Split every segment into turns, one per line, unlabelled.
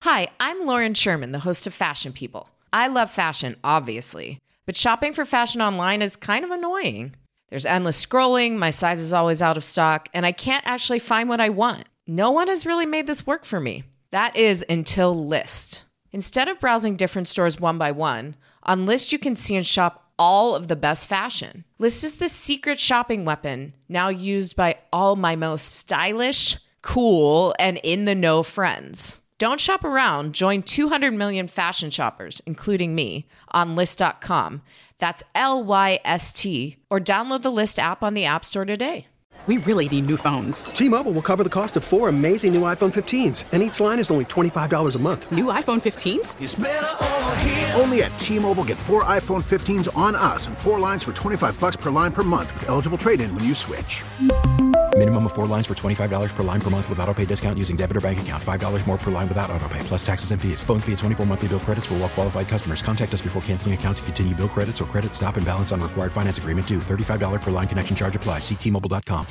Hi, I'm Lauren Sherman, the host of Fashion People. I love fashion, obviously, but shopping for fashion online is kind of annoying. There's endless scrolling, my size is always out of stock, and I can't actually find what I want. No one has really made this work for me. That is until Lyst. Instead of browsing different stores one by one, on Lyst you can see and shop all of the best fashion. Lyst is the secret shopping weapon, now used by all my most stylish, cool, and in-the-know friends. Don't shop around. Join 200 million fashion shoppers, including me, on Lyst.com. That's Lyst, or download the Lyst app on the App Store today.
We really need new phones.
T-Mobile will cover the cost of 4 amazing new iPhone 15s, and each line is only $25 a month.
New iPhone 15s?
It's better over here. Only at T-Mobile, get 4 iPhone 15s on us and 4 lines for $25 per line per month with eligible trade-in when you switch.
Minimum of 4 lines for $25 per line per month with autopay discount using debit or bank account. $5 more per line without autopay, plus taxes and fees. Phone fee at 24 monthly bill credits for well-qualified customers. Contact us before canceling account to continue bill credits or credit stop and balance on required finance agreement due. $35 per line connection charge applies. See T-Mobile.com.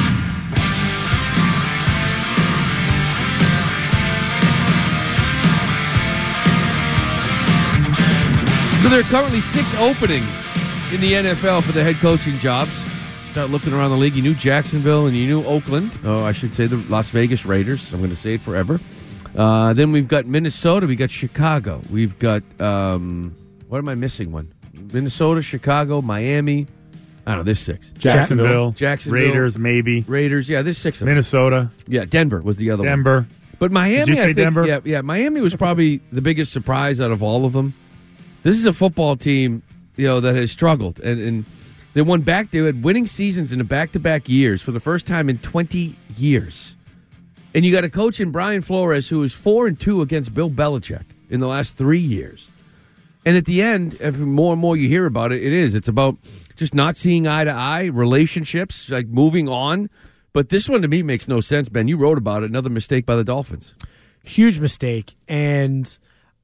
So there are currently 6 openings in the NFL for the head coaching jobs. Start looking around the league. You knew Jacksonville and you knew Oakland. Oh, I should say the Las Vegas Raiders. I'm going to say it forever. Then we've got Minnesota. We've got Chicago. We've got, what am I missing one? Minnesota, Chicago, Miami. I don't know, there's 6.
Jacksonville.
Raiders,
maybe.
Raiders, yeah, there's 6 of them.
Minnesota.
Yeah, Denver was the other one.
Denver.
But Miami,
Did you say
I think,
Denver?
Yeah, Miami was probably the biggest surprise out of all of them. This is a football team, that has struggled, and they won back. They had winning seasons in the back-to-back years for the first time in 20 years. And you got a coach in Brian Flores who is 4-2 against Bill Belichick in the last 3 years. And at the end, more and more you hear about it, it's about just not seeing eye to eye, relationships, like moving on. But this one to me makes no sense, Ben. You wrote about it. Another mistake by the Dolphins.
Huge mistake. And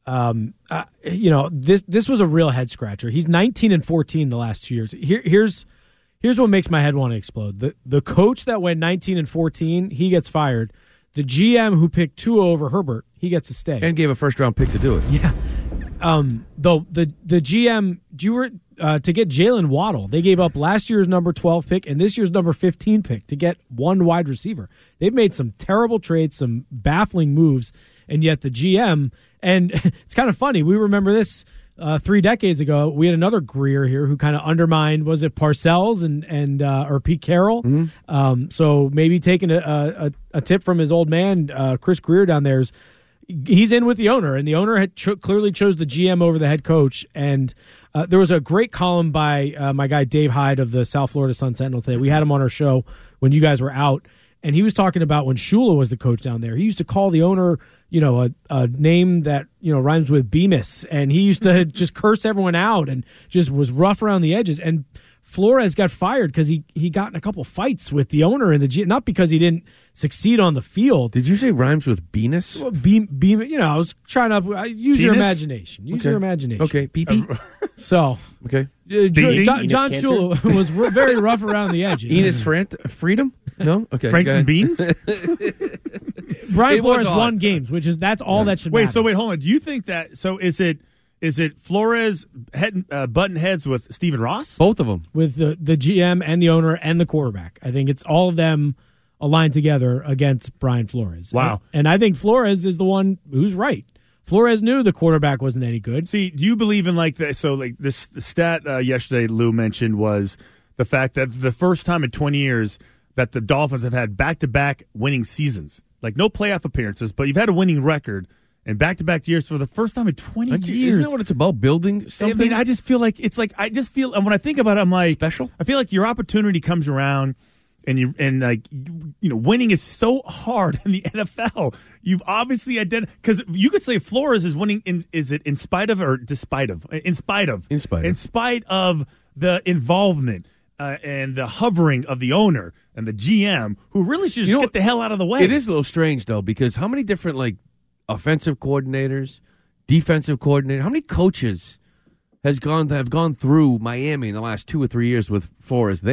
this was a real head scratcher. He's 19-14 the last 2 years. Here's what makes my head want to explode. The coach that went 19-14, he gets fired. The GM who picked Tua over Herbert, he gets to stay
and gave a first-round pick to do it.
Yeah. Though the GM to get Jalen Waddle, they gave up last year's number 12 pick and this year's number 15 pick to get one wide receiver. They've made some terrible trades, some baffling moves, and yet the GM. And it's kind of funny. We remember this 3 decades ago. We had another Greer here who kind of undermined, was it Parcells or Pete Carroll? Mm-hmm. So maybe taking a tip from his old man, Chris Greer down there, he's in with the owner, and the owner had clearly chose the GM over the head coach. And there was a great column by my guy Dave Hyde of the South Florida Sun Sentinel today. We had him on our show when you guys were out, and he was talking about when Shula was the coach down there. He used to call the owner, a name that, rhymes with Bemis, and he used to just curse everyone out and just was rough around the edges. And Flores got fired because he got in a couple fights with the owner and the GM, not because he didn't succeed on the field.
Did you say rhymes with Bemis?
Well, I was trying to use your imagination. Use your imagination.
Okay, pee-pee.
So,
okay.
John Shula was very rough around the edges.
Enos Freedom? No? Okay.
Franks and Beans?
Brian Flores won games, that's all that should matter.
Wait, hold on. Do you think that, is it Flores button heads with Stephen Ross?
Both of them.
With the GM and the owner and the quarterback. I think it's all of them aligned together against Brian Flores.
Wow.
And I think Flores is the one who's right. Flores knew the quarterback wasn't any good.
See, do you believe in the stat yesterday Lou mentioned was the fact that the first time in 20 years that the Dolphins have had back-to-back winning seasons. Like no playoff appearances, but you've had a winning record and back-to-back years for the first time in 20 years.
Isn't that what it's about, building something?
I mean, I just feel like and when I think about it, I'm like,
special?
I feel like your opportunity comes around and winning is so hard in the NFL. You've obviously identified, because you could say Flores is winning, is it in spite of or despite of? In spite of.
In spite of.
In spite of the involvement and the hovering of the owner and the GM, who really should just get the hell out of the way.
It is a little strange, though, because how many different, offensive coordinators, defensive coordinators, how many coaches have gone through Miami in the last 2 or 3 years with Flores there?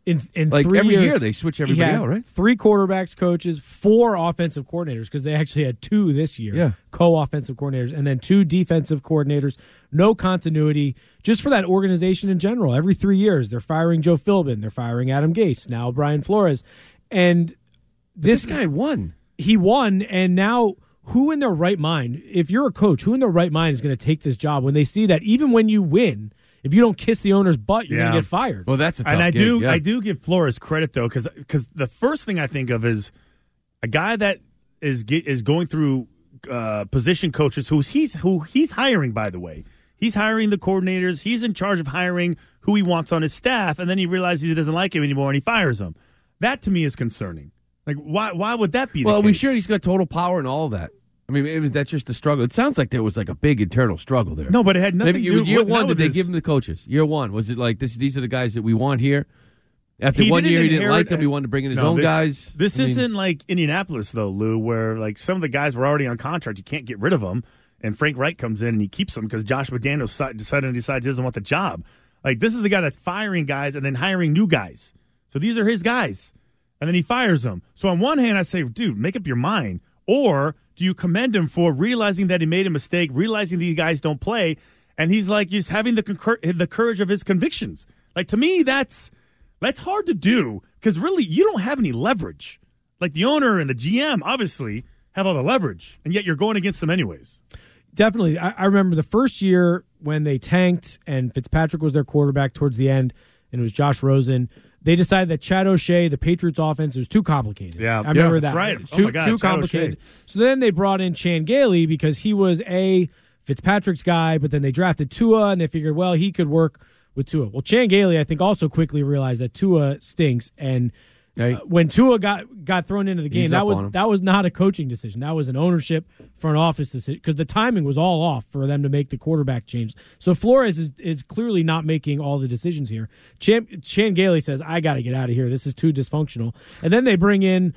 In
like
3
every
years,
year they switch
he
everybody
had
out, right?
3 quarterbacks coaches, 4 offensive coordinators, because they actually had 2 this year,
Yeah.
co-offensive coordinators, and then 2 defensive coordinators. No continuity, just for that organization in general. Every 3 years, they're firing Joe Philbin, they're firing Adam Gase, now Brian Flores. And
This guy won.
He won, and now who in their right mind, if you're a coach, who in their right mind is going to take this job when they see that even when you win, if you don't kiss the owner's butt, you're going to get fired?
Well, that's a tough
And I
gig, yeah.
do give Flores credit though, because the first thing I think of is a guy that is going through position coaches who he's hiring. By the way, he's hiring the coordinators. He's in charge of hiring who he wants on his staff, and then he realizes he doesn't like him anymore, and he fires him. That to me is concerning. Like, why would that be?
Well,
the
we
case?
sure he's got total power and all of that. I mean, maybe that's just a struggle. It sounds like there was like a big internal struggle there.
No, but it had nothing
Maybe
to do
year
with
one.
no,
Did they
this-
give him the coaches? Year one, was it like these are the guys that we want here? After
He
1
didn't
year, he didn't
inherit-
like them. He wanted to bring in his
No,
own
this-
guys.
This
I mean,
isn't like Indianapolis, though, Lou, where like some of the guys were already on contract. You can't get rid of them. And Frank Reich comes in and he keeps them because Josh McDaniels decides he doesn't want the job. Like, this is the guy that's firing guys and then hiring new guys. So these are his guys. And then he fires them. So on one hand, I say, dude, make up your mind. Or do you commend him for realizing that he made a mistake, realizing these guys don't play, and he's like just having the courage of his convictions? Like, to me, that's hard to do because really you don't have any leverage. Like, the owner and the GM obviously have all the leverage, and yet you're going against them anyways.
Definitely. I remember the first year when they tanked and Fitzpatrick was their quarterback towards the end, and it was Josh Rosen. They decided that Chad O'Shea, the Patriots offense, was too complicated.
Yeah.
I remember
That's
that.
right. Oh
Too,
my God,
too
Chad
complicated.
O'Shea.
So then they brought in Chan Gailey because he was Fitzpatrick's guy, but then they drafted Tua, and they figured, well, he could work with Tua. Well, Chan Gailey, I think, also quickly realized that Tua stinks, and when Tua got thrown into the game,
He's
that
up on him.
was not a coaching decision. That was an ownership front office decision because the timing was all off for them to make the quarterback change. So Flores is clearly not making all the decisions here. Chan Gailey says, I got to get out of here. This is too dysfunctional. And then they bring in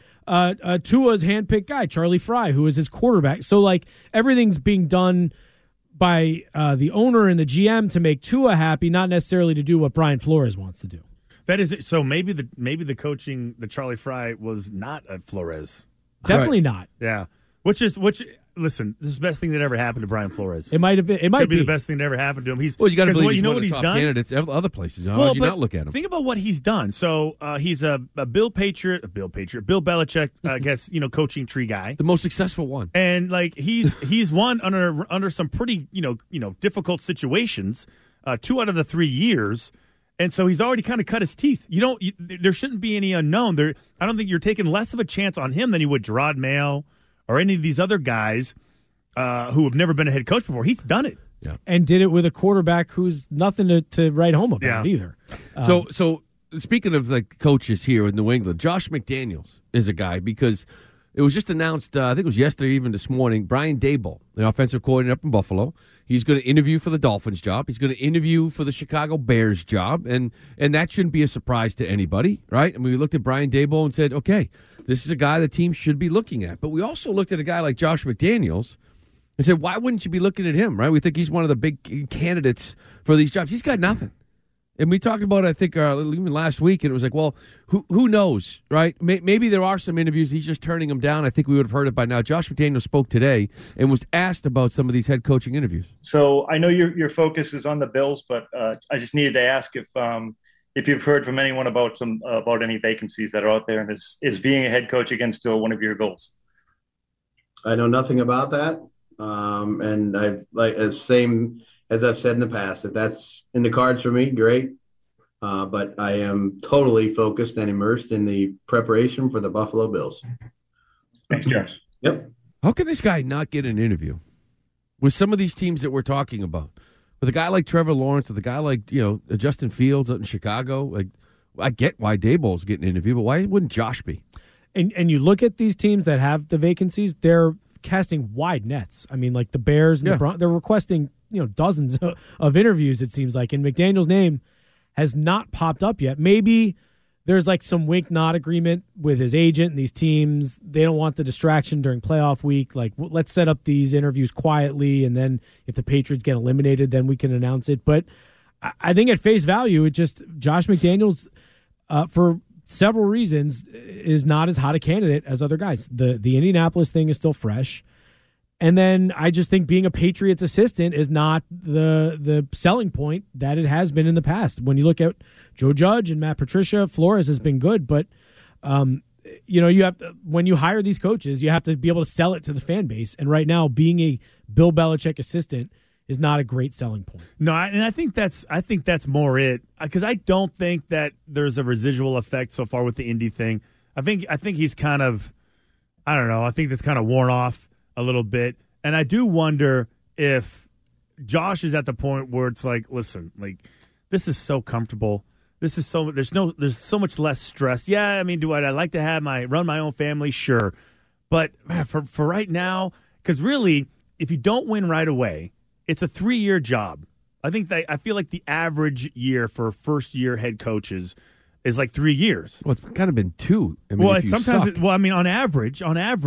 Tua's handpicked guy, Charlie Fry, who is his quarterback. So like everything's being done by the owner and the GM to make Tua happy, not necessarily to do what Brian Flores wants to do.
That is it. So maybe the coaching, the Charlie Fry was not at Flores.
Definitely not.
Yeah. Listen, this is the best thing that ever happened to Brian Flores.
It might have been. It might
Could be the best thing that ever happened to him.
Well, you got to
'cause
believe he's
you know
one
what
of the
he's
top
done.
candidates other places. How would you
but
not look at him?
Think about what he's done. So he's a Bill Belichick, I guess, coaching tree guy.
The most successful one.
And like he's won under some pretty difficult situations 2 out of the 3 years, and so he's already kind of cut his teeth. There shouldn't be any unknown there. I don't think you're taking less of a chance on him than you would Gerard Mayo or any of these other guys who have never been a head coach before. He's done it.
Yeah.
And did it with a quarterback who's nothing to write home about either.
So speaking of like coaches here in New England, Josh McDaniels is a guy because it was just announced, I think it was yesterday, even this morning, Brian Daboll, the offensive coordinator up in Buffalo, he's going to interview for the Dolphins job. He's going to interview for the Chicago Bears job, and that shouldn't be a surprise to anybody, right? I mean, we looked at Brian Daboll and said, okay, this is a guy the team should be looking at. But we also looked at a guy like Josh McDaniels and said, why wouldn't you be looking at him, right? We think he's one of the big candidates for these jobs. He's got nothing. And we talked about it, I think, even last week, and it was like, well, who knows, right? Maybe there are some interviews. He's just turning them down. I think we would have heard it by now. Josh McDaniels spoke today and was asked about some of these head coaching interviews.
So I know your focus is on the Bills, but I just needed to ask if you've heard from anyone about any vacancies that are out there, and is being a head coach again still one of your goals?
I know nothing about that, and I like as I've said in the past, if that's in the cards for me, great. But I am totally focused and immersed in the preparation for the Buffalo Bills.
Thanks, Josh.
Yep.
How can this guy not get an interview with some of these teams that we're talking about? With a guy like Trevor Lawrence, with a guy like Justin Fields out in Chicago, like I get why Daboll's getting an interview, but why wouldn't Josh be?
And you look at these teams that have the vacancies, they're casting wide nets. I mean, like the Bears and the Broncos, they're requesting dozens of interviews, it seems like, and McDaniel's name has not popped up yet. Maybe there's like some wink-nod agreement with his agent and these teams. They don't want the distraction during playoff week. Like, let's set up these interviews quietly, and then if the Patriots get eliminated, then we can announce it. But I think at face value, it just Josh McDaniels for several reasons, is not as hot a candidate as other guys. The Indianapolis thing is still fresh. And then I just think being a Patriots assistant is not the selling point that it has been in the past. When you look at Joe Judge and Matt Patricia, Flores has been good, but you have when you hire these coaches, you have to be able to sell it to the fan base. And right now, being a Bill Belichick assistant is not a great selling point.
No, and I think that's more it, because I don't think that there's a residual effect so far with the Indy thing. I think he's kind of, I don't know. I think that's kind of worn off a little bit, and I do wonder if Josh is at the point where it's like, listen, like, this is so comfortable. This is so there's so much less stress. Yeah, I mean, do I like to have run my own family? Sure, but for right now, because really, if you don't win right away, it's a 3-year job. I feel like the average year for first-year head coaches is like 3 years.
Well, it's kind of been 2. I mean,
on average,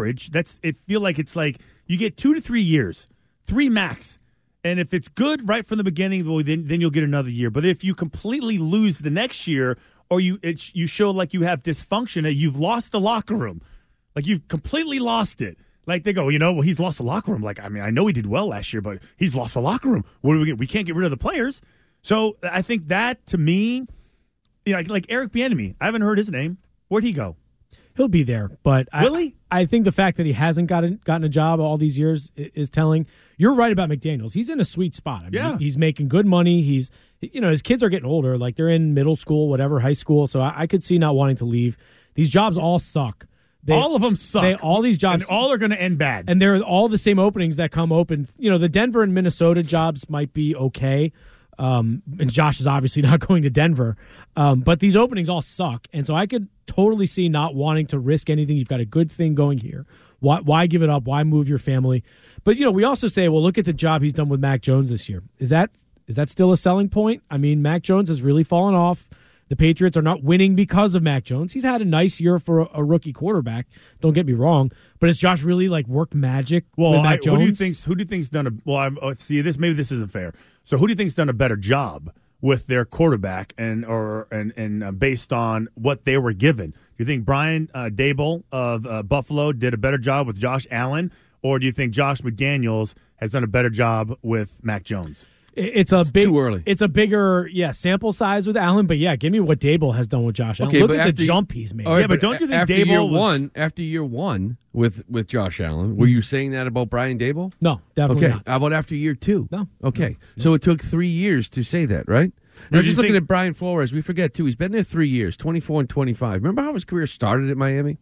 it feel like it's like you get 2 to 3 years, 3 max. And if it's good right from the beginning, well, then you'll get another year. But if you completely lose the next year, or you show like you have dysfunction, that you've lost the locker room, like you've completely lost it. Like they go, well, he's lost the locker room. Like, I mean, I know he did well last year, but he's lost the locker room. What do we get? We can't get rid of the players. So I think that, to me, like Eric Bieniemy, I haven't heard his name. Where'd he go?
He'll be there, but
really?
I think the fact that he hasn't gotten a job all these years is telling. You're right about McDaniels. He's in a sweet spot. I mean, he's making good money. He's, his kids are getting older. Like, they're in middle school, whatever, high school. So I could see not wanting to leave. These jobs all suck.
All of them suck.
All these jobs.
And all are going to end bad.
And they're all the same openings that come open. The Denver and Minnesota jobs might be okay. And Josh is obviously not going to Denver. But these openings all suck. And so I could totally see not wanting to risk anything. You've got a good thing going here. Why give it up? Why move your family? But, we also say, well, look at the job he's done with Mac Jones this year. Is that still a selling point? I mean, Mac Jones has really fallen off. The Patriots are not winning because of Mac Jones. He's had a nice year for a rookie quarterback. Don't get me wrong, but has Josh really worked magic with Mac Jones?
Who do you think's done maybe this isn't fair. So who do you think's done a better job with their quarterback and based on what they were given? Do you think Brian Daboll of Buffalo did a better job with Josh Allen, or do you think Josh McDaniels has done a better job with Mac Jones?
It's too early. It's a bigger, sample size with Allen, but give me what Daboll has done with Josh Allen. Look at the jump he's made.
Right,
but
don't you think Daboll
after year one with Josh Allen, were you saying that about Brian Daboll?
No, definitely not.
How about after year 2?
No.
Okay, so it took 3 years to say that, right? Now, just looking at Brian Flores, we forget too. He's been there 3 years, 24 and 25. Remember how his career started at Miami?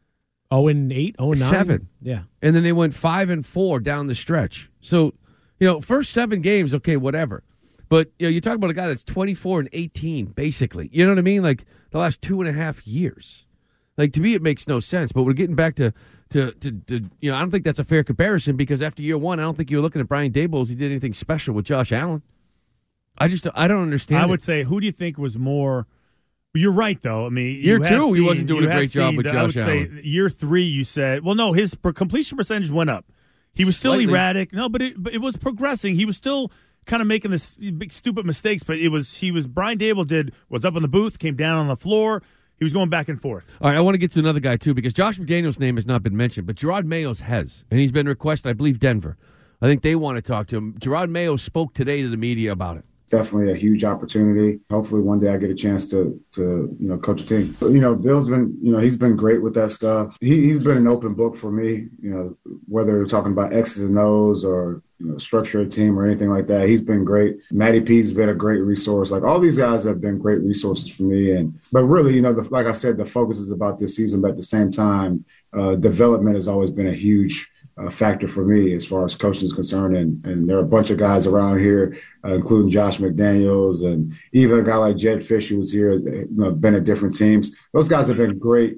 0-8, 0-9,
7.
Yeah,
and then they went 5-4 down the stretch. So. First 7 games, okay, whatever. But, you talk about a guy that's 24 and 18, basically. You know what I mean? Like, the last 2.5 years. Like, to me, it makes no sense. But we're getting back to I don't think that's a fair comparison, because after year 1, I don't think you were looking at Brian Daboll as he did anything special with Josh Allen. I don't understand.
I would say, who do you think was more... You're right, though. I mean,
year 2, he wasn't doing a great job with Josh Allen.
I would say year 3, you said... Well, no, his completion percentage went up. He was still erratic. No, but it was progressing. He was still kind of making this big stupid mistakes, but Brian Daboll was up in the booth, came down on the floor. He was going back and forth.
All right, I want to get to another guy too, because Josh McDaniels' name has not been mentioned, but Gerard Mayo's has, and he's been requested, I believe, Denver. I think they want to talk to him. Gerard Mayo spoke today to the media about it.
Definitely a huge opportunity. Hopefully one day I get a chance to coach a team. But, Bill's been, he's been great with that stuff. He's been an open book for me, whether we're talking about X's and O's or, structure a team or anything like that. He's been great. Matty P's been a great resource. Like, all these guys have been great resources for me. But really, like I said, the focus is about this season, but at the same time, development has always been a huge factor for me as far as coaching is concerned. And there are a bunch of guys around here, including Josh McDaniels and even a guy like Jed Fish, who was here, been at different teams. Those guys have been great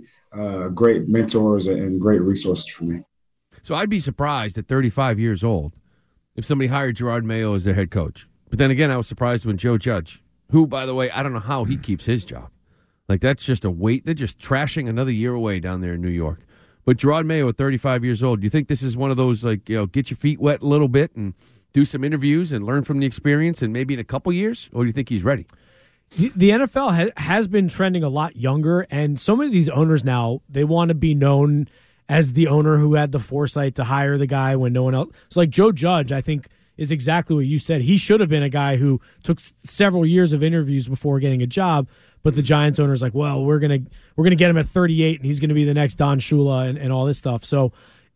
mentors and great resources for me.
So I'd be surprised at 35 years old if somebody hired Gerard Mayo as their head coach. But then again, I was surprised when Joe Judge, who, by the way, I don't know how he keeps his job. Like, that's just a weight. They're just trashing another year away down there in New York. But Gerard Mayo at 35 years old, do you think this is one of those, get your feet wet a little bit and do some interviews and learn from the experience, and maybe in a couple years? Or do you think he's ready?
The NFL has been trending a lot younger, and so many of these owners now, they want to be known as the owner who had the foresight to hire the guy when no one else. So like Joe Judge, I think, is exactly what you said. He should have been a guy who took several years of interviews before getting a job, but the Giants owner's like, well, we're gonna get him at 38, and he's gonna be the next Don Shula and all this stuff. So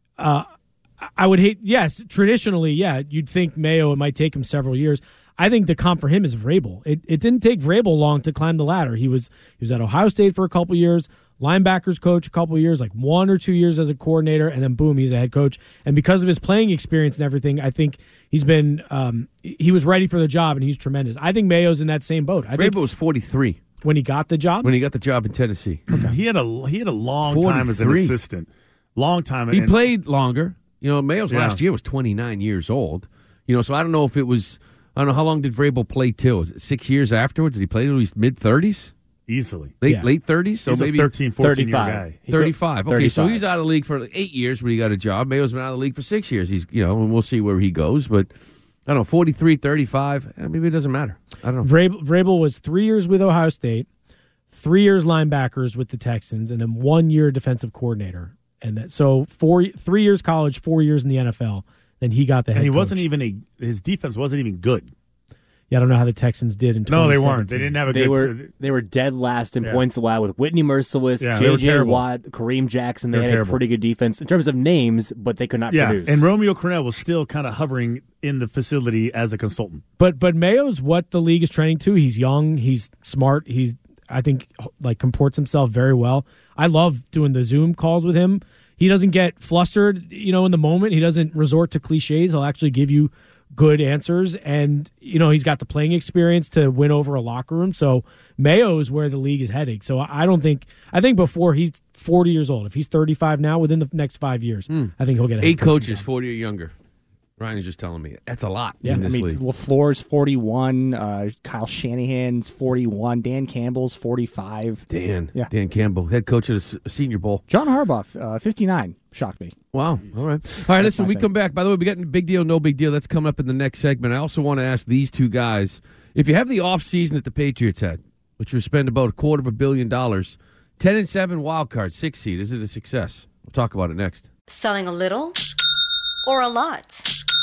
I would hate. Yes, traditionally, yeah, you'd think Mayo, it might take him several years. I think the comp for him is Vrabel. It didn't take Vrabel long to climb the ladder. He was at Ohio State for a couple years, linebackers coach a couple years, like 1 or 2 years as a coordinator, and then boom, he's a head coach. And because of his playing experience and everything, I think he's been he was ready for the job, and he's tremendous. I think Mayo's in that same boat.
Vrabel was 43
when he got the job.
When he got the job in Tennessee,
okay. He had a long time as an assistant. Long time.
He played longer. Mayo's last year was 29 years old. So I don't know if it was. I don't know, how long did Vrabel play till? Was it 6 years afterwards? Did he play till he's mid-30s?
Easily.
Late 30s? So
he's
maybe
a 13, 14 year guy.
35. Okay,
35.
so he's out of the league for 8 years when he got a job. Mayo's been out of the league for 6 years. He's, and we'll see where he goes. But, I don't know, 43, 35, maybe it doesn't matter. I don't know.
Vrabel was 3 years with Ohio State, 3 years linebackers with the Texans, and then 1 year defensive coordinator. And so 3 years college, 4 years in the NFL. Then he got the head coach.
And his defense wasn't even good.
Yeah, I don't know how the Texans did in 2017.
No, they weren't. They didn't have a good...
They were dead last in points allowed with Whitney Merciless, J.J. Watt, Kareem Jackson. They had a pretty good defense in terms of names, but they could not produce.
And Romeo Crennel was still kind of hovering in the facility as a consultant.
But Mayo's what the league is trending to. He's young. He's smart. He's, I think, comports himself very well. I love doing the Zoom calls with him. He doesn't get flustered, in the moment. He doesn't resort to cliches. He'll actually give you good answers, and he's got the playing experience to win over a locker room. So Mayo is where the league is heading. So I think before he's 40 years old, if he's 35 now, within the next 5 years, I think he'll get a
8 coaches 40 or younger. Ryan is just telling me that's a lot in this league.
LaFleur's 41, Kyle Shanahan's 41, Dan Campbell's 45.
Dan Campbell, head coach of the Senior Bowl.
John Harbaugh, 59. Shocked me.
Wow. All right. Listen, we come back. By the way, we got Big Deal, No Big Deal. That's coming up in the next segment. I also want to ask these two guys, if you have the offseason that the Patriots had, which was spend about $250 million, 10-7 wild card, 6 seed, is it a success? We'll talk about it next.
Selling a little or a lot?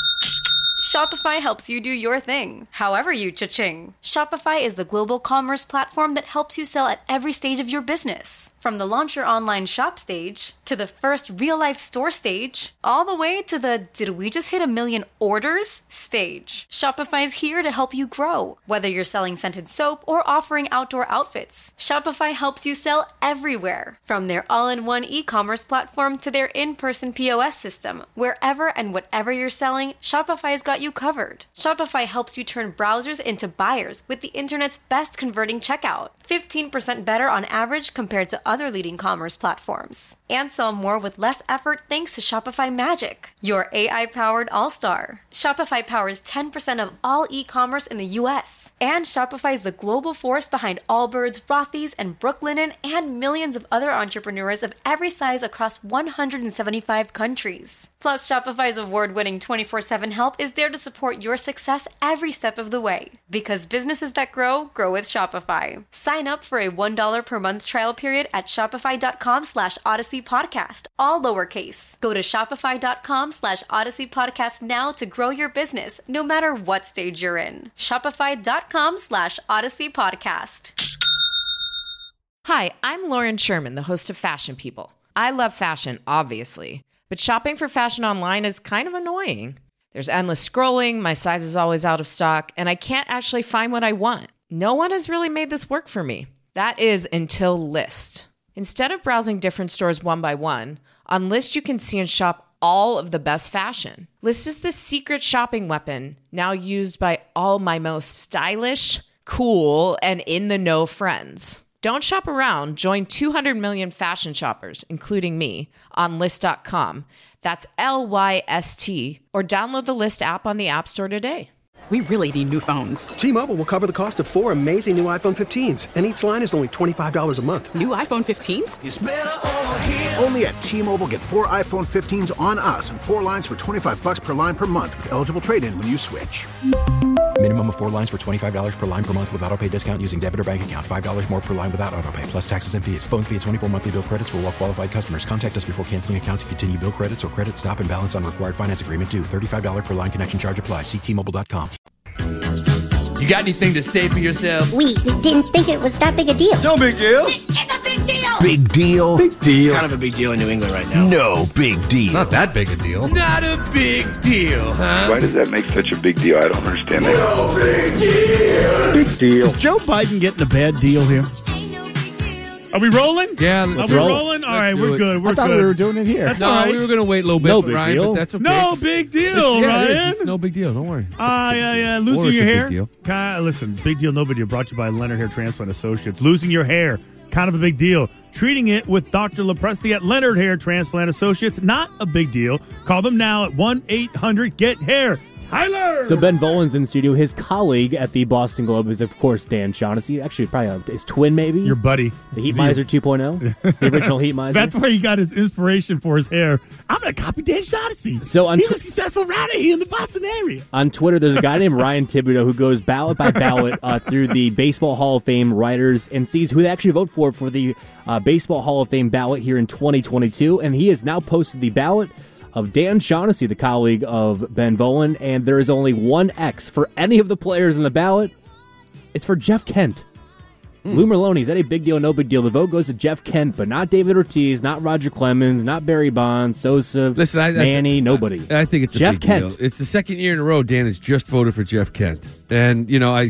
Shopify helps you do your thing, however you cha-ching. Shopify is the global commerce platform that helps you sell at every stage of your business. From the launch your online shop stage, to the first real-life store stage, all the way to the did we just hit 1 million orders stage. Shopify's here to help you grow. Whether you're selling scented soap or offering outdoor outfits, Shopify helps you sell everywhere. From their all-in-one e-commerce platform to their in-person POS system, wherever and whatever you're selling, Shopify's got you covered. Shopify helps you turn browsers into buyers with the internet's best converting checkout. 15% better on average compared to other leading commerce platforms. And sell more with less effort thanks to Shopify Magic, your AI-powered all-star. Shopify powers 10% of all e-commerce in the U.S. And Shopify is the global force behind Allbirds, Rothy's, and Brooklinen, and millions of other entrepreneurs of every size across 175 countries. Plus, Shopify's award-winning 24/7 help is there to support your success every step of the way. Because businesses that grow with Shopify. Sign up for a $1 per month trial period at shopify.com/Odyssey Podcast, all lowercase. Go to shopify.com/Odyssey Podcast now to grow your business, no matter what stage you're in. Shopify.com/Odyssey Podcast.
Hi, I'm Lauren Sherman, the host of Fashion People. I love fashion, obviously, but shopping for fashion online is kind of annoying. There's endless scrolling, my size is always out of stock, and I can't actually find what I want. No one has really made this work for me. That is until Lyst. Instead of browsing different stores one by one, on Lyst you can see and shop all of the best fashion. Lyst is the secret shopping weapon now used by all my most stylish, cool, and in-the-know friends. Don't shop around. Join 200 million fashion shoppers, including me, on Lyst.com. That's LYST, or download the Lyst app on the App Store today.
We really need new phones.
T-Mobile will cover the cost of 4 amazing new iPhone 15s, and each line is only $25 a month.
New iPhone 15s?
It's better over here. Only at T-Mobile, get 4 iPhone 15s on us and 4 lines for $25 per line per month with eligible trade-in when you switch.
Minimum of 4 lines for $25 per line per month with autopay discount using debit or bank account. $5 more per line without autopay, plus taxes and fees. Phone fee at 24 monthly bill credits for well-qualified customers. Contact us before canceling account to continue bill credits or credit stop and balance on required finance agreement due. $35 per line connection charge applies. See T-Mobile.com.
You got anything to say for yourself?
We didn't think it was that big a deal.
No big deal.
It's a big deal.
Big deal. Big deal.
Kind of a big deal in New England right now.
No big deal.
Not that big a deal. Not a big deal, huh?
Why does that make such a big deal? I don't understand that.
No big deal.
Big deal.
Is Joe Biden getting a bad deal here?
Are we rolling?
Yeah,
let's roll. Rolling? All right, we're good. We're
I thought
good.
we were doing it here.
That's
no,
all right.
we were going to wait a little bit,
No big
Ryan,
deal.
but that's okay.
No big deal, Ryan.
It's no big deal. Don't worry.
Yeah. Losing your hair. Listen, big deal, no big deal. Brought to you by Leonard Hair Transplant Associates. Losing your hair, kind of a big deal. Treating it with Dr. Lepresti at Leonard Hair Transplant Associates, not a big deal. Call them now at 1-800-GET-HAIR. Tyler!
So Ben Volin's in studio. His colleague at the Boston Globe is, of course, Dan Shaughnessy. Actually, probably his twin, maybe?
Your buddy.
The Heat Miser 2.0? The original Heat Miser?
That's where he got his inspiration for his hair. I'm going to copy Dan Shaughnessy.
So
He's a successful writer here in the Boston area.
On Twitter, there's a guy named Ryan Thibodeau who goes ballot by ballot through the Baseball Hall of Fame writers and sees who they actually vote for the Baseball Hall of Fame ballot here in 2022. And he has now posted the ballot of Dan Shaughnessy, the colleague of Ben Volin, and there is only one X for any of the players in the ballot. It's for Jeff Kent. Lou Merlone, is that a big deal? No big deal. The vote goes to Jeff Kent, but not David Ortiz, not Roger Clemens, not Barry Bonds, Sosa, Manny, nobody.
I think it's
Jeff
a big
Kent.
deal. It's the second year in a row Dan has just voted for Jeff Kent. And,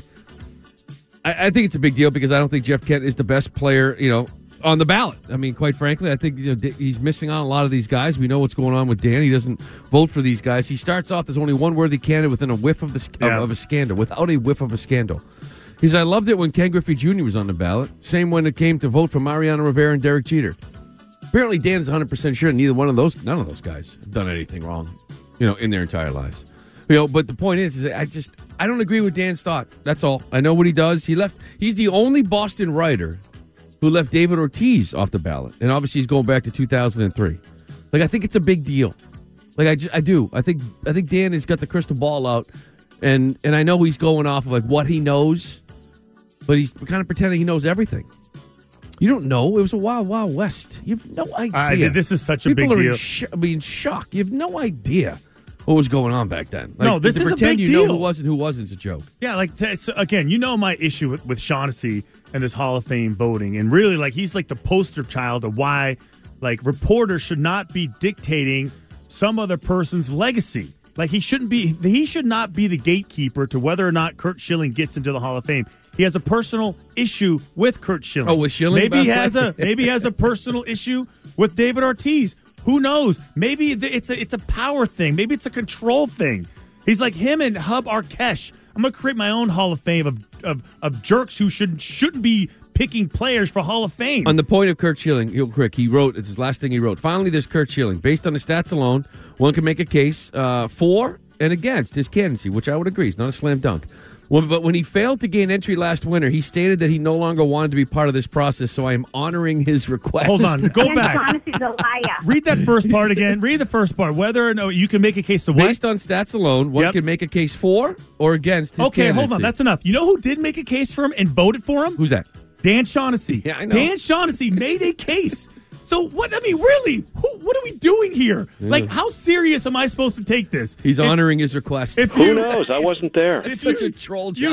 I think it's a big deal because I don't think Jeff Kent is the best player, on the ballot. I mean, quite frankly, I think he's missing on a lot of these guys. We know what's going on with Dan. He doesn't vote for these guys. He starts off as only one worthy candidate within a whiff of a scandal, without a whiff of a scandal. I loved it when Ken Griffey Jr. was on the ballot. Same when it came to vote for Mariano Rivera and Derek Jeter. Apparently, Dan is 100% sure none of those guys have done anything wrong, in their entire lives. But the point is I don't agree with Dan's thought. That's all. I know what he does. He's the only Boston writer who left David Ortiz off the ballot. And obviously he's going back to 2003. I think it's a big deal. I do. I think Dan has got the crystal ball out, and I know he's going off of what he knows, but he's kind of pretending he knows everything. You don't know. It was a wild, wild west. You have no idea.
This is such a big deal.
People are in shock. You have no idea what was going on back then.
No, this is a big deal.
Pretend you know who was and who wasn't is a joke.
Yeah, again, my issue with Shaughnessy and this Hall of Fame voting, and really, he's the poster child of why, reporters should not be dictating some other person's legacy. He should not be the gatekeeper to whether or not Curt Schilling gets into the Hall of Fame. He has a personal issue with Curt Schilling.
Oh, with Schilling?
Maybe he has a personal issue with David Ortiz. Who knows? Maybe it's a power thing. Maybe it's a control thing. He's like him and Hub Arkesh. I'm going to create my own Hall of Fame of jerks who shouldn't be picking players for Hall of Fame.
On the point of Curt Schilling, real quick, he wrote, it's his last thing he wrote, finally there's Curt Schilling. Based on the stats alone, one can make a case for and against his candidacy, which I would agree is not a slam dunk. But when he failed to gain entry last winter, he stated that he no longer wanted to be part of this process, so I am honoring his request.
Hold on. Go back.
Shaughnessy is a liar.
Read that first part again. Read the first part. Whether or no you can make a case to what?
Based on stats alone, one can make a case for or against his candidacy.
Hold on. That's enough. You know who did make a case for him and voted for him?
Who's that?
Dan Shaughnessy.
Yeah, I know.
Dan Shaughnessy made a case. So really, what are we doing here?
Yeah.
How serious am I supposed to take this?
He's honoring his request.
Who knows? I wasn't there.
It's such a troll job.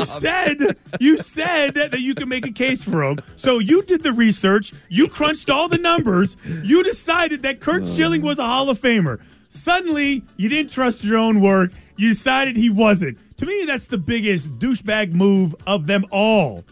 You said that you can make a case for him. So you did the research. You crunched all the numbers. You decided that Curt Schilling was a Hall of Famer. Suddenly, you didn't trust your own work. You decided he wasn't. To me, that's the biggest douchebag move of them all.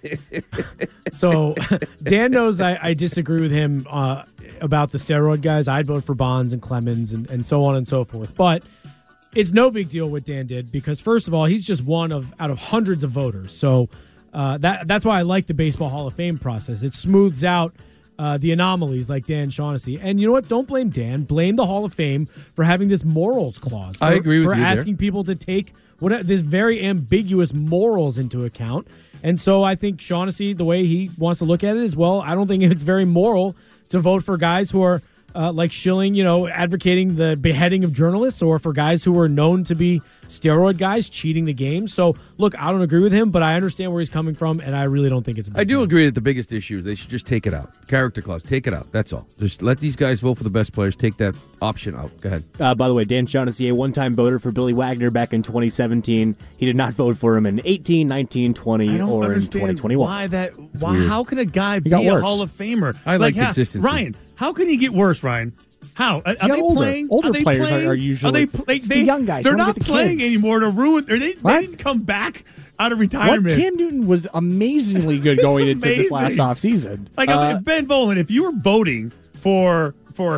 So Dan knows I disagree with him about the steroid guys. I'd vote for Bonds and Clemens and so on and so forth. But it's no big deal what Dan did because, first of all, he's just one out of hundreds of voters. So that's why I like the Baseball Hall of Fame process. It smooths out the anomalies like Dan Shaughnessy. And you know what? Don't blame Dan. Blame the Hall of Fame for having this morals clause.
I agree with you
for asking people to take this very ambiguous morals into account. And so I think Shaughnessy, the way he wants to look at it is, well, I don't think it's very moral to vote for guys who are like Schilling, advocating the beheading of journalists, or for guys who are known to be steroid guys cheating the game. So, look, I don't agree with him, but I understand where he's coming from, and I really don't think it's a big
I do
deal.
agree that the biggest issue is they should just take it out. Character clause, take it out. That's all. Just let these guys vote for the best players. Take that option out. Go ahead.
By the way, Dan Shaughnessy, a one-time voter for Billy Wagner back in 2017. He did not vote for him in 18, 19, 20,
I don't
or in
understand
2021.
How can a guy be
got
a
worse.
Hall of Famer?
I like consistency.
Ryan, how can he get worse, Ryan? How are they
older.
playing?
Older
are they
players
playing?
are usually
they
the young guys.
They're
You wanna
not
get the
playing
kids.
anymore to ruin. They didn't come back out of retirement.
What Cam Newton was amazingly good going into this
amazing.
last offseason.
Like Ben Volen, if you were voting for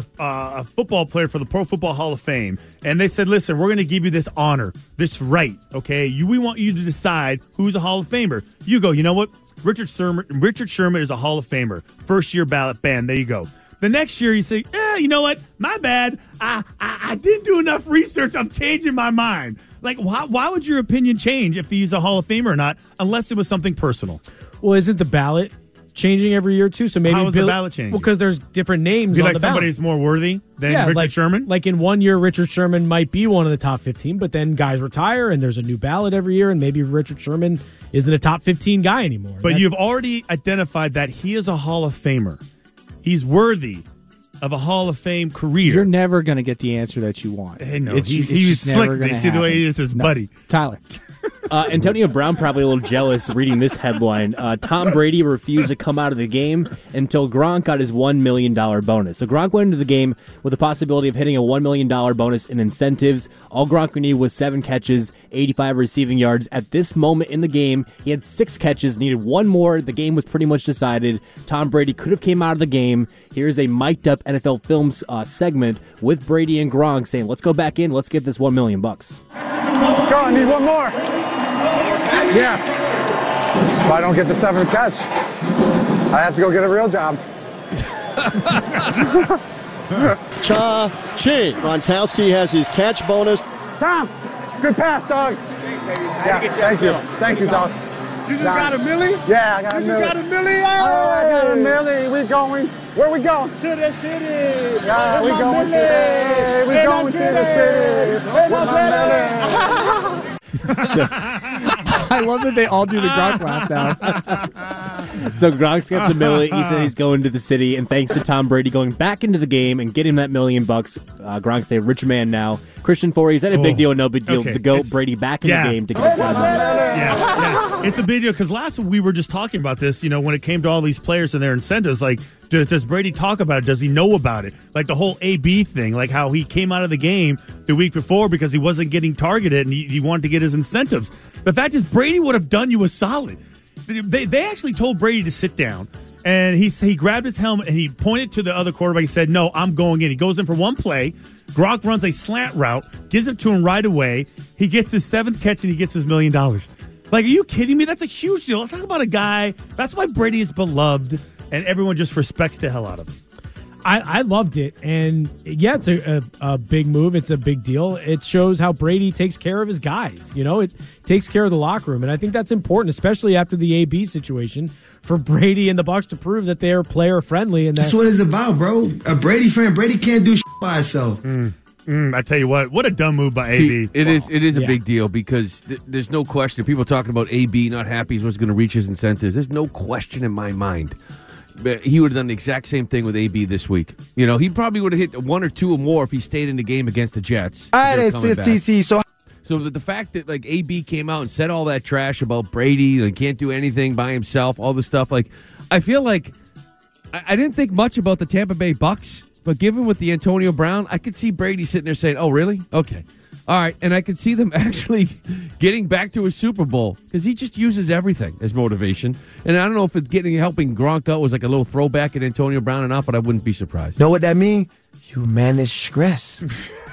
a football player for the Pro Football Hall of Fame, and they said, "Listen, we're going to give you this honor, this right, okay? We want you to decide who's a Hall of Famer." You go, you know what? Richard Sherman is a Hall of Famer, first year ballot. Bam, there you go. The next year, you say, you know what? My bad. I didn't do enough research. I'm changing my mind. Like, why would your opinion change if he's a Hall of Famer or not, unless it was something personal?
Well, isn't the ballot changing every year, too? So maybe
How is the ballot changing?
Well, because there's different names
Be
on
like
the ballot.
somebody's more worthy than Richard Sherman?
Like in one year, Richard Sherman might be one of the top 15, but then guys retire and there's a new ballot every year, and maybe Richard Sherman isn't a top 15 guy anymore.
But you've already identified that he is a Hall of Famer. He's worthy of a Hall of Fame career.
You're never going to get the answer that you want.
Hey, no,
It's
he's
just never
slick.
gonna
You see the way he is
happen.
his
No.
buddy.
Tyler.
Antonio Brown probably a little jealous reading this headline. Tom Brady refused to come out of the game until Gronk got his $1 million bonus. So Gronk went into the game with the possibility of hitting a $1 million bonus in incentives. All Gronk needed was 7 catches, 85 receiving yards. At this moment in the game, he had 6 catches, needed 1 more. The game was pretty much decided. Tom Brady could have came out of the game. Here's a mic'd up NFL Films segment with Brady and Gronk saying, let's go back in, let's get this $1 million.
Let's go, I need 1 more. Yeah. If I don't get the 7th catch, I have to go get a real job.
Cha-ching. Gronkowski has his catch bonus.
Tom, good pass, dog. Yeah, thank you. Thank you, dog.
You just got a milli?
Yeah, I got a milli.
You got a milli?
Oh, I got a milli. We going. Where we going?
To the city.
Yeah, we going to the We going to the city. With my milli.
I love that they all do the Gronk laugh now.
So Gronk's got the milli. He said he's going to the city, and thanks to Tom Brady going back into the game and getting that $1 million, Gronk's a rich man now. Christian Forey, is that a big deal or no big deal?
Okay,
The GOAT Brady back in the game to get his guy money.
Yeah, it's a big deal because last week we were just talking about this. You know, when it came to all these players and their incentives, like does Brady talk about it? Does he know about it? Like the whole AB thing, like how he came out of the game the week before because he wasn't getting targeted and he wanted to get his incentives. The fact is, Brady would have done you a solid. They actually told Brady to sit down, and he grabbed his helmet and he pointed to the other quarterback. He said, "No, I'm going in." He goes in for one play. Gronk runs a slant route, gives it to him right away. He gets his 7th catch and he gets his $1 million. Like, are you kidding me? That's a huge deal. Talk about a guy. That's why Brady is beloved, and everyone just respects the hell out of him.
I loved it, and yeah, it's a big move. It's a big deal. It shows how Brady takes care of his guys. You know, it takes care of the locker room, and I think that's important, especially after the AB situation, for Brady and the Bucs to prove that they're player friendly. And
that's what it's about, bro. A Brady fan, Brady can't do shit by himself.
I tell you what a dumb move by
See,
AB.
It is a big deal because there's no question. People talking about AB not happy he was going to reach his incentives. There's no question in my mind. He would have done the exact same thing with AB this week. You know, he probably would have hit 1 or 2 or more if he stayed in the game against the Jets.
All right, it's TC.
So the fact that like AB came out and said all that trash about Brady and can't do anything by himself, all this stuff, like I feel like I didn't think much about the Tampa Bay Bucks, but given with the Antonio Brown, I could see Brady sitting there saying, "Oh, really? Okay." All right, and I could see them actually getting back to a Super Bowl because he just uses everything as motivation. And I don't know if helping Gronk out was like a little throwback at Antonio Brown or not, but I wouldn't be surprised.
Know what that means? You manage stress.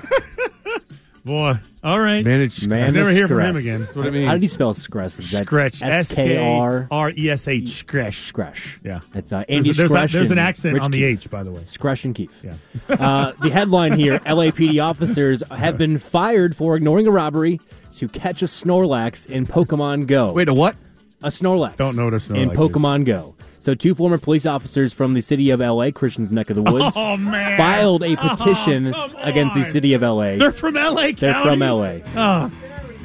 Boy, all right.
Manage.
I never hear from him again.
That's what it means.
How did he spell Scresh? Is that
Scratch.
SKR?
SKRESH. Scratch.
Scratch.
Yeah.
It's Andy
there's
Scratch.
an
and
accent
Rich
on the
Keefe.
H, by the way.
Scratch and Keefe.
Yeah.
The headline here, LAPD officers have been fired for ignoring a robbery to catch a Snorlax in Pokemon Go.
Wait, a what?
A Snorlax.
Don't know what a Snorlax
in Pokemon Go. So 2 former police officers from the city of L.A., Christian's neck of the woods, filed a petition against the city of L.A.
They're from L.A. County?
They're from L.A.
Oh.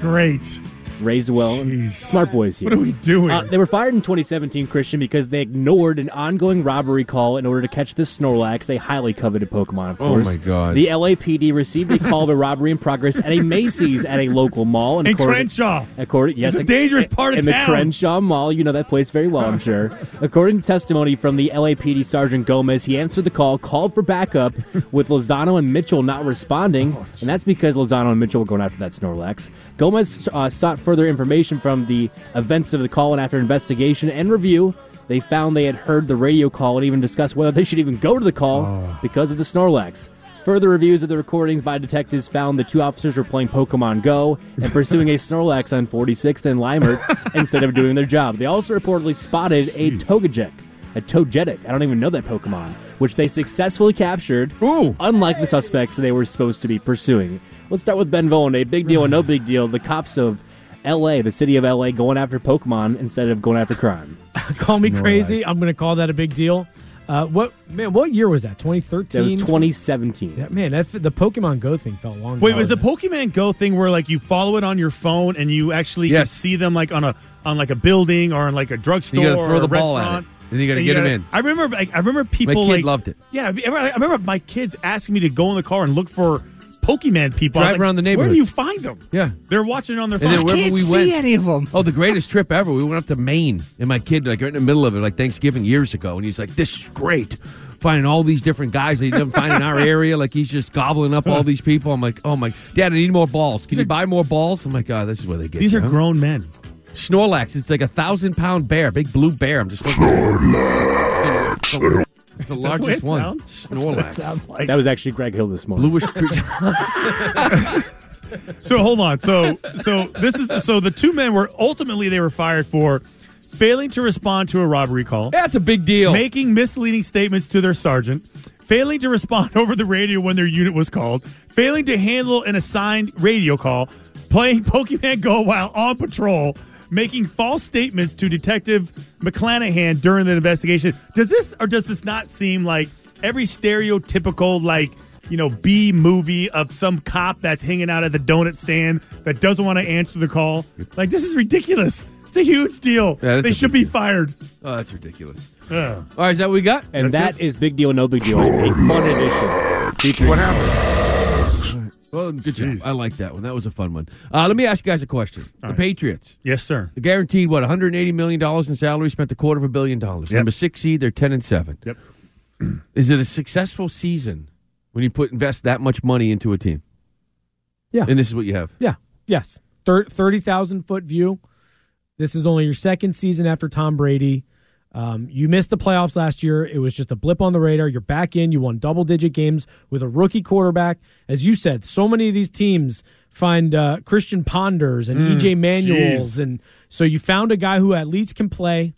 Great.
Raised well. Smart boys here.
What are we doing?
They were fired in 2017, Christian, because they ignored an ongoing robbery call in order to catch the Snorlax, a highly coveted Pokemon, of course.
Oh, my God.
The LAPD received a call of a robbery in progress at a Macy's at a local mall.
In Crenshaw.
Yes,
it's a dangerous part of
in
town.
The Crenshaw Mall. You know that place very well, I'm sure. According to testimony from the LAPD Sergeant Gomez, he answered the call, called for backup, with Lozano and Mitchell not responding, and that's because Lozano and Mitchell were going after that Snorlax. Gomez sought further information from the events of the call, and after investigation and review, they found they had heard the radio call and even discussed whether they should even go to the call because of the Snorlax. Further reviews of the recordings by detectives found the two officers were playing Pokemon Go and pursuing a Snorlax on 46th and Limert instead of doing their job. They also reportedly spotted a Togetic, I don't even know that Pokemon, which they successfully captured, unlike the suspects they were supposed to be pursuing. Let's start with Ben Volney. Big deal or no big deal, the cops of L.A., the city of L.A., going after Pokemon instead of going after crime.
Call me crazy. I'm going to call that a big deal. What year was that? 2013?
That was 2017.
Yeah, man, the Pokemon Go thing felt long ago.
Wait, was the Pokemon Go thing where like you follow it on your phone and you actually can see them like on a building or in like a drugstore
You got to throw
or
the
a
ball
restaurant?
at it, and you got to get them in.
I remember people
My kid loved it.
Yeah, I remember my kids asking me to go in the car and look for Pokemon people.
Drive around the neighborhood.
Where do you find them?
Yeah.
They're watching it on their phone.
And then wherever we went,
any of them.
Oh, the greatest trip ever. We went up to Maine, and my kid, like right in the middle of it, like Thanksgiving years ago, and he's like, "This is great." Finding all these different guys that he doesn't find in our area, like he's just gobbling up all these people. I'm like, "Oh my, Dad, I need more balls. Can you buy more balls?" I'm like, "God, this is where they get."
These
you,
are
huh?
grown men.
Snorlax. It's like 1,000-pound bear, big blue bear. I'm just looking. Snorlax. It's the largest one. Snorlax.
Sounds like
that was actually Greg Hill this morning.
Bluish creature.
So hold on. So the two men were fired for failing to respond to a robbery call.
That's a big deal.
Making misleading statements to their sergeant, failing to respond over the radio when their unit was called, failing to handle an assigned radio call, playing Pokemon Go while on patrol, making false statements to Detective McClanahan during the investigation. Does this not seem like every stereotypical, B movie of some cop that's hanging out at the donut stand that doesn't want to answer the call? Like, this is ridiculous. It's a huge deal.
Yeah,
they should be fired.
Oh, that's ridiculous. All right, is that what we got?
And that is Big Deal, No Big Deal. A fun edition.
What happened? Well, good job. I like that one. That was a fun one. Let me ask you guys a question. The Patriots.
Yes, sir.
They're guaranteed, $180 million in salary, spent $250 million. Number 6 seed, they're 10-7.
Yep.
Is it a successful season when you invest that much money into a team?
Yeah.
And this is what you have?
Yeah. Yes. 30,000-foot view. This is only your second season after Tom Brady. You missed the playoffs last year. It was just a blip on the radar. You're back in. You won double-digit games with a rookie quarterback. As you said, so many of these teams find Christian Ponders and E.J. Manuels. And so you found a guy who at least can play.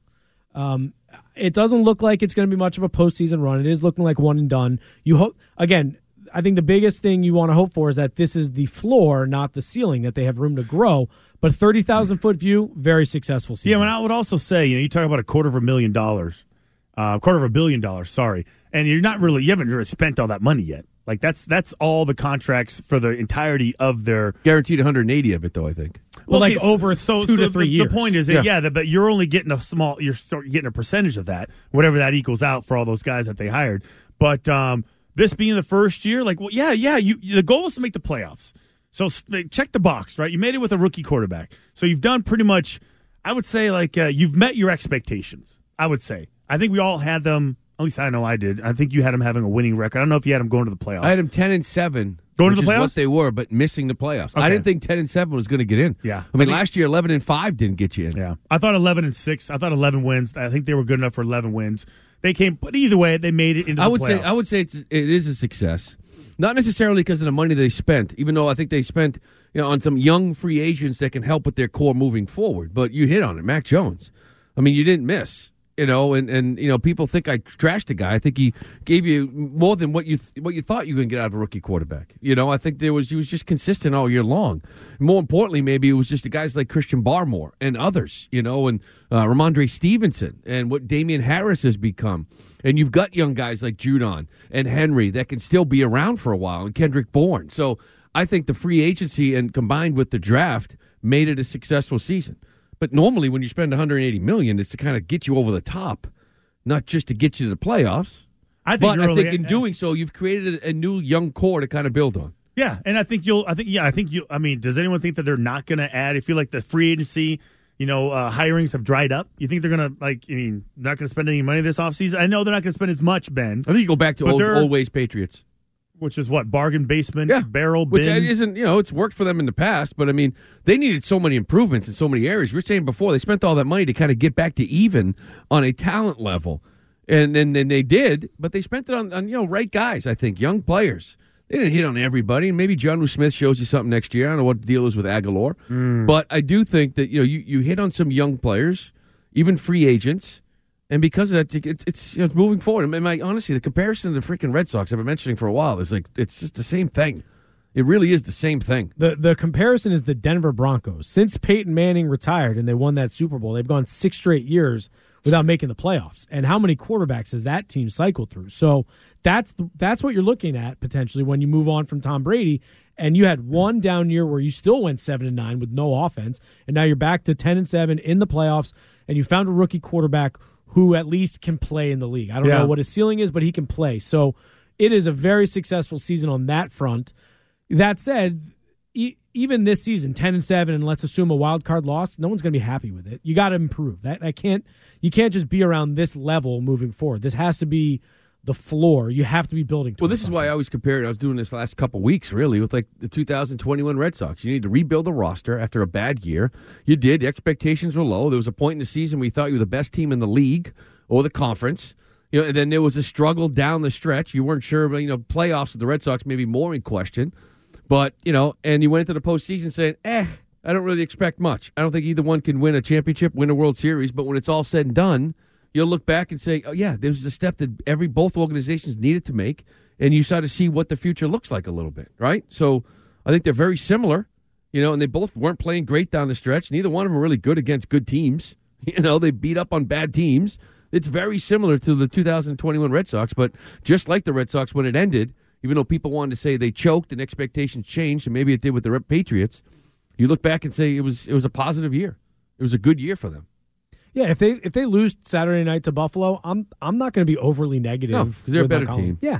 It doesn't look like it's going to be much of a postseason run. It is looking like one and done. You hope, again, I think the biggest thing you want to hope for is that this is the floor, not the ceiling, that they have room to grow. But 30,000-foot view, very successful season.
Yeah, and I would also say, you talk about $250 million, sorry, and you haven't really spent all that money yet. Like that's all the contracts for the entirety of their
guaranteed 180 of it, though. I think.
Well, over 2 to 3 years.
The point is that but you're only getting getting a percentage of that, whatever that equals out for all those guys that they hired. But this being the first year, the goal is to make the playoffs. So check the box, right? You made it with a rookie quarterback. So you've done pretty much, I would say, you've met your expectations, I would say. I think we all had them, at least I know I did. I think you had them having a winning record. I don't know if you had them going to the playoffs.
I had them 10-7.
Going to the playoffs?
Which is what they were, but missing the playoffs.
Okay.
I didn't think 10-7 was going to get in.
Yeah.
I mean, last year, 11-5 didn't get you in.
Yeah. I thought 11-6. I thought 11 wins. I think they were good enough for 11 wins. They came, but either way, they made it into the playoffs.
I would say it is a success. Not necessarily because of the money they spent, even though I think they spent on some young free agents that can help with their core moving forward. But you hit on it, Mac Jones. I mean, you didn't miss. And people think I trashed the guy. I think he gave you more than what you thought you were going to get out of a rookie quarterback. I think he was just consistent all year long. More importantly, maybe it was just the guys like Christian Barmore and others, and Ramondre Stevenson and what Damian Harris has become. And you've got young guys like Judon and Henry that can still be around for a while, and Kendrick Bourne. So I think the free agency and combined with the draft made it a successful season. But normally when you spend $180 million, it's to kind of get you over the top, not just to get you to the playoffs. I think in doing so, you've created a new young core to kind of build on.
Yeah, and I think does anyone think that they're not going to add? I feel like the free agency, hirings have dried up. You think they're going to, not going to spend any money this offseason? I know they're not going to spend as much, Ben.
I think you go back to old ways Patriots.
Which is what? Bargain basement, barrel bin?
Which isn't, it's worked for them in the past, but they needed so many improvements in so many areas. We were saying before, they spent all that money to kind of get back to even on a talent level. And they did, but they spent it on right guys, I think, young players. They didn't hit on everybody, and maybe Jonnu Smith shows you something next year. I don't know what the deal is with Aguilar, but I do think that you hit on some young players, even free agents, and because of that, it's moving forward. Honestly, the comparison to the freaking Red Sox I've been mentioning for a while is it's just the same thing. It really is the same thing.
The comparison is the Denver Broncos. Since Peyton Manning retired and they won that Super Bowl, they've gone 6 straight years without making the playoffs. And how many quarterbacks has that team cycled through? So that's what you're looking at potentially when you move on from Tom Brady. And you had one down year where you still went 7-9 with no offense, and now you're back to 10-7 in the playoffs, and you found a rookie quarterback who at least can play in the league. I don't know what his ceiling is, but he can play. So it is a very successful season on that front. That said, even this season, 10-7, and let's assume a wild card loss, no one's going to be happy with it. You got to improve. You can't just be around this level moving forward. This has to be the floor. You have to be building.
Well, this is why I always compare it. I was doing this last couple weeks, really, with the 2021 Red Sox. You need to rebuild the roster after a bad year. You did. The expectations were low. There was a point in the season we thought you were the best team in the league or the conference. And then there was a struggle down the stretch. You weren't sure, but playoffs with the Red Sox maybe more in question. But and you went into the postseason saying, I don't really expect much. I don't think either one can win a championship, win a World Series. But when it's all said and done, you'll look back and say, oh, yeah, there's a step that both organizations needed to make, and you start to see what the future looks like a little bit, right? So I think they're very similar, and they both weren't playing great down the stretch. Neither one of them were really good against good teams. They beat up on bad teams. It's very similar to the 2021 Red Sox, but just like the Red Sox when it ended, even though people wanted to say they choked and expectations changed, and maybe it did with the Patriots, you look back and say it was a positive year. It was a good year for them.
Yeah, if they lose Saturday night to Buffalo, I'm not going to be overly negative.
No, because they're a better team.
Yeah,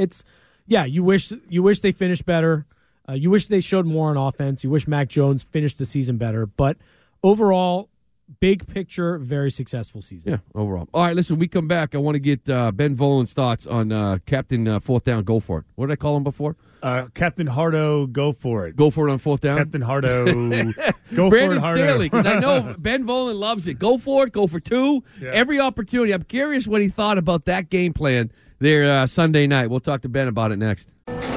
you wish they finished better. You wish they showed more on offense. You wish Mac Jones finished the season better. But overall, big picture, very successful season.
Yeah, overall. All right, listen, we come back. I want to get Ben Volen's thoughts on Captain Fourth Down, Go For It. What did I call him before?
Captain Hardo, Go For It.
Go For It on fourth down?
Captain Hardo, Go
Brandon
For It, Hardo.
Staley, because I know Ben Volen loves it. Go for it, go for two. Yeah. Every opportunity. I'm curious what he thought about that game plan there Sunday night. We'll talk to Ben about it next.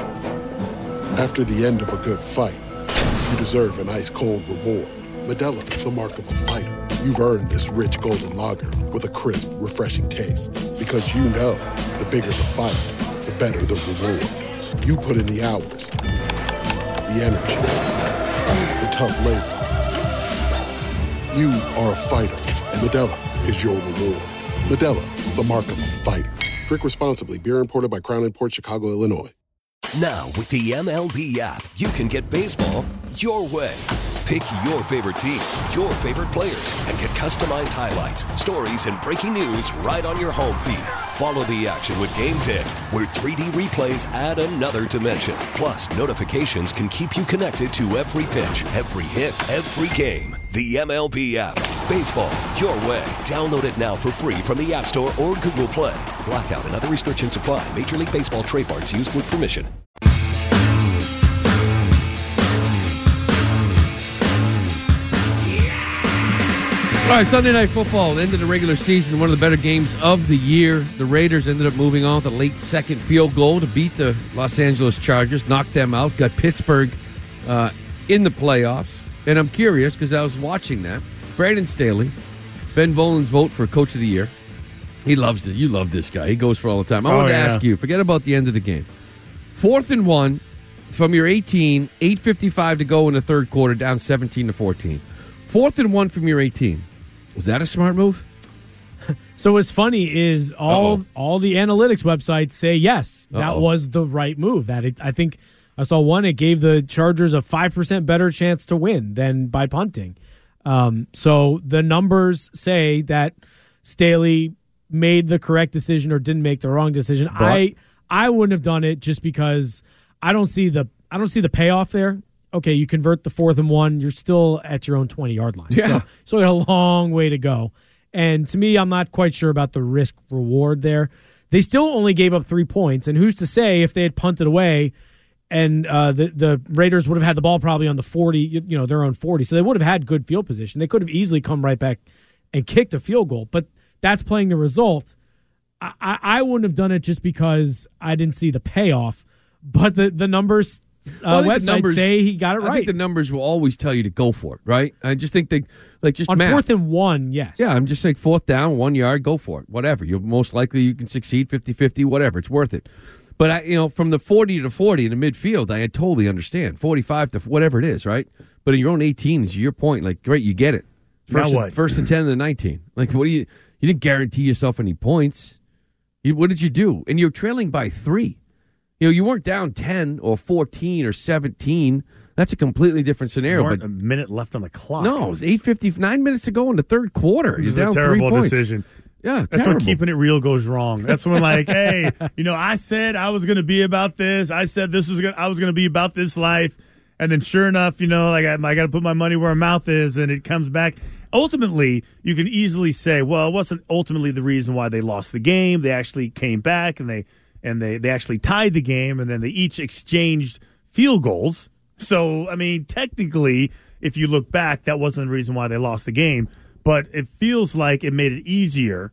After the end of a good fight, you deserve an ice-cold reward. Modelo is the mark of a fighter. You've earned this rich golden lager with a crisp, refreshing taste. Because you know, the bigger the fight, the better the reward. You put in the hours, the energy, the tough labor. You are a fighter, and Modelo is your reward. Modelo, the mark of a fighter. Drink responsibly. Beer imported by Crown Imports, Chicago, Illinois.
Now, with the MLB app, you can get baseball your way. Pick your favorite team, your favorite players, and get customized highlights, stories, and breaking news right on your home feed. Follow the action with Game 10, where 3D replays add another dimension. Plus, notifications can keep you connected to every pitch, every hit, every game. The MLB app. Baseball your way. Download it now for free from the App Store or Google Play. Blackout and other restrictions apply. Major League Baseball trademarks used with permission.
All right, Sunday Night Football, end of the regular season, one of the better games of the year. The Raiders ended up moving on with a late second field goal to beat the Los Angeles Chargers, knocked them out, got Pittsburgh in the playoffs. And I'm curious, because I was watching that, Brandon Staley, Ben Volen's vote for Coach of the Year. He loves this. You love this guy. He goes for all the time. I wanted to ask you, forget about the end of the game. 4th and 1 from your 18, 8:55 to go in the third quarter, down 17-14. 4th and 1 from your 18. Was that a smart move?
So what's funny is all the analytics websites say yes, that was the right move. That I think I saw one. It gave the Chargers a 5% better chance to win than by punting. So the numbers say that Staley made the correct decision or didn't make the wrong decision.
But
I wouldn't have done it just because I don't see the payoff there. Okay, you convert the 4th and 1, you're still at your own 20-yard line.
Yeah.
So you got a long way to go. And to me, I'm not quite sure about the risk reward there. They still only gave up 3 points, and who's to say if they had punted away and the Raiders would have had the ball probably on the 40, their own 40. So they would have had good field position. They could have easily come right back and kicked a field goal. But that's playing the result. I wouldn't have done it just because I didn't see the payoff. But the numbers website say he got it right.
I think the numbers will always tell you to go for it, right? I just think they just
on
math.
4th and 1, yes.
Yeah, I'm just saying 4th down, 1 yard, go for it. Whatever. You're most likely you can succeed 50-50, whatever. It's worth it. But from the 40 to 40 in the midfield, I totally understand. 45 to whatever it is, right? But in your own 18 is your point. Like, great, you get it. First and 10 and the 19. Like, what do you didn't guarantee yourself any points. What did you do? And you're trailing by 3. You weren't down 10 or 14 or 17. That's a completely different scenario.
There
but
a minute left on the clock.
No, it was 8:59 minutes to go in the third quarter. You're down 3 points.
This is a terrible decision.
Yeah,
that's when keeping it real goes wrong. That's when, hey, I said I was going to be about this. I said I was going to be about this life, and then sure enough, I got to put my money where my mouth is, and it comes back. Ultimately, you can easily say, well, it wasn't ultimately the reason why they lost the game. They actually came back and they actually tied the game, and then they each exchanged field goals. So, technically, if you look back, that wasn't the reason why they lost the game. But it feels like it made it easier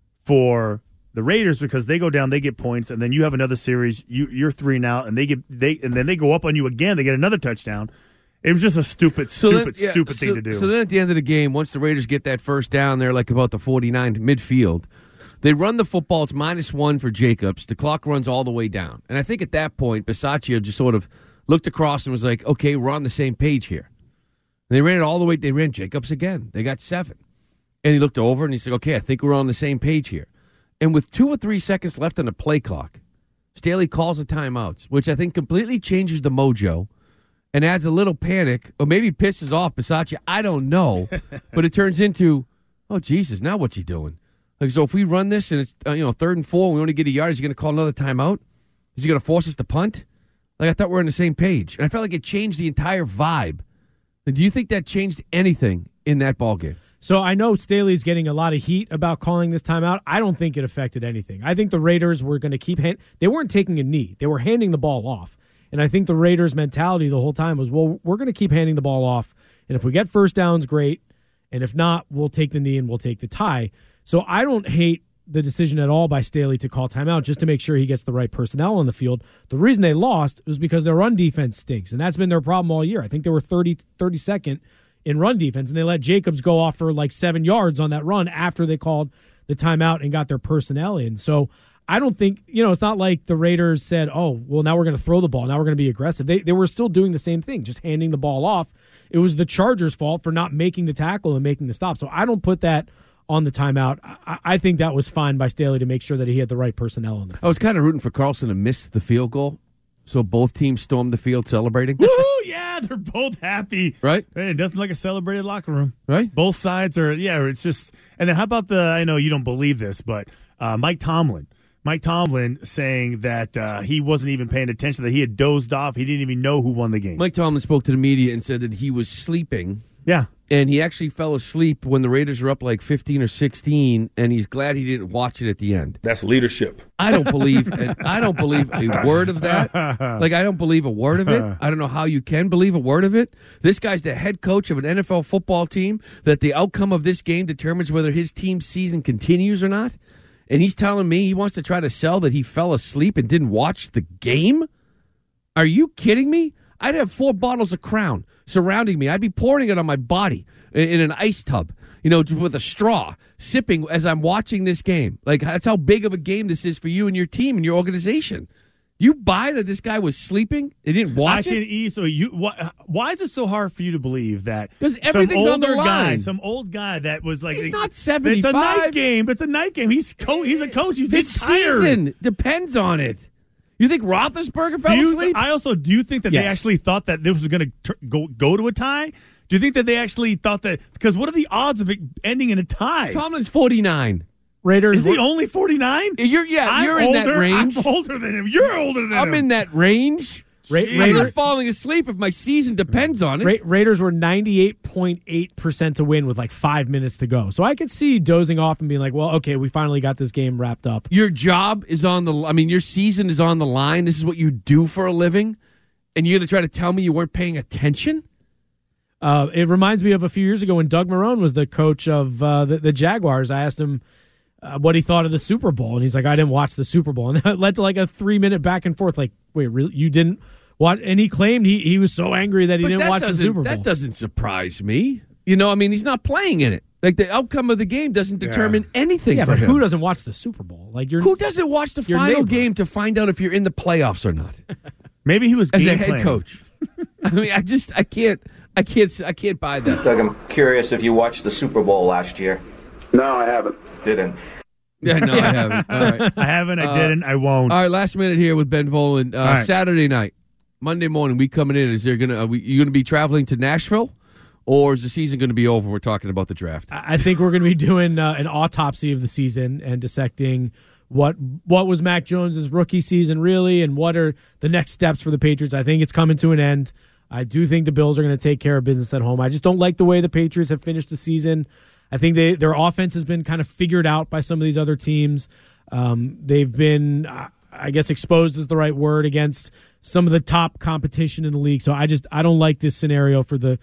for the Raiders because they go down, they get points, and then you have another series. You're 3 now, and then they go up on you again. They get another touchdown. It was just a stupid thing to do.
So then at the end of the game, once the Raiders get that first down, they're like about the 49 midfield. They run the football. It's -1 for Jacobs. The clock runs all the way down. And I think at that point, Bisaccia just sort of looked across and was like, okay, we're on the same page here. And they ran it all the way. They ran Jacobs again. They got 7. And he looked over and he said, okay, I think we're on the same page here. And with 2 or 3 seconds left on the play clock, Staley calls a timeout, which I think completely changes the mojo and adds a little panic, or maybe pisses off Bisaccia. I don't know. But it turns into, oh, Jesus, now what's he doing? So if we run this and it's 3rd and 4 and we only get a yard, is he going to call another timeout? Is he going to force us to punt? I thought we were on the same page. And I felt like it changed the entire vibe. Do you think that changed anything in that ballgame?
So I know Staley's getting a lot of heat about calling this timeout. I don't think it affected anything. I think the Raiders were going to keep they weren't taking a knee. They were handing the ball off. And I think the Raiders' mentality the whole time was, well, we're going to keep handing the ball off. And if we get first downs, great. And if not, we'll take the knee and we'll take the tie. So I don't hate the decision at all by Staley to call timeout just to make sure he gets the right personnel on the field. The reason they lost was because their run defense stinks, and that's been their problem all year. I think they were 32nd in run defense, and they let Jacobs go off for 7 yards on that run after they called the timeout and got their personnel in. So I don't think, it's not like the Raiders said, oh, well, now we're going to throw the ball. Now we're going to be aggressive. They were still doing the same thing, just handing the ball off. It was the Chargers' fault for not making the tackle and making the stop. So I don't put that on the timeout. I think that was fine by Staley to make sure that he had the right personnel on the field.
I was kind of rooting for Carlson to miss the field goal, so both teams stormed the field celebrating.
Woo! Yeah, they're both happy.
Right?
Hey, nothing like a celebrated locker room.
Right?
Both sides are, it's just, and then how about I know you don't believe this, but Mike Tomlin saying that he wasn't even paying attention, that he had dozed off. He didn't even know who won the game.
Mike Tomlin spoke to the media and said that he was sleeping.
Yeah.
And he actually fell asleep when the Raiders were up 15 or 16, and he's glad he didn't watch it at the end.
That's leadership.
I don't believe a word of that. I don't believe a word of it. I don't know how you can believe a word of it. This guy's the head coach of an NFL football team, that the outcome of this game determines whether his team's season continues or not. And he's telling me he wants to try to sell that he fell asleep and didn't watch the game? Are you kidding me? I'd have 4 bottles of Crown surrounding me. I'd be pouring it on my body in an ice tub, with a straw, sipping as I'm watching this game. That's how big of a game this is for you and your team and your organization. You buy that this guy was sleeping? They didn't watch it?
I can easily. Why is it so hard for you to believe that?
Because everything's on the line.
Some old guy that was
he's not 75.
It's a night game. It's a night game. He's a coach. He's
His
tired.
season depends on it. You think Roethlisberger fell asleep?
Do you think that they actually thought that this was going to go to a tie? Do you think that they actually thought that? Because what are the odds of it ending in a tie?
Tomlin's 49.
Raiders.
Is he only 49?
You're in that range.
I'm older than him. You're older than him.
I'm in that range. I'm not falling asleep if my season depends on it.
Raiders were 98.8% to win with like 5 minutes to go. So I could see dozing off and being like, well, okay, we finally got this game wrapped up.
Your job is your season is on the line. This is what you do for a living. And you're going to try to tell me you weren't paying attention?
It reminds me of a few years ago when Doug Marrone was the coach of the Jaguars. I asked him what he thought of the Super Bowl, and he's like, I didn't watch the Super Bowl. And that led to like a 3-minute back and forth. Like, wait, really? You didn't watch? And he claimed he was so angry that he didn't watch the Super Bowl.
That doesn't surprise me. He's not playing in it. Like, the outcome of the game doesn't determine anything for him.
Yeah, but who doesn't watch the Super Bowl? Like,
who doesn't watch the final game to find out if you're in the playoffs or not?
Maybe he was
as a
game
head
planning.
coach. I can't buy that.
Doug, I'm curious if you watched the Super Bowl last year.
No, I haven't.
Didn't.
Yeah, no, I haven't. All right.
I haven't. I didn't. I won't.
All right, last minute here with Ben Volen.
right.
Saturday night, Monday morning, we coming in. Is there you going to be traveling to Nashville, or is the season going to be over? We're talking about the draft.
I think we're going to be doing an autopsy of the season and dissecting what was Mac Jones's rookie season really, and what are the next steps for the Patriots. I think it's coming to an end. I do think the Bills are going to take care of business at home. I just don't like the way the Patriots have finished the season. I think their offense has been kind of figured out by some of these other teams. They've been, I guess, exposed is the right word, against some of the top competition in the league. So I don't like this scenario for the.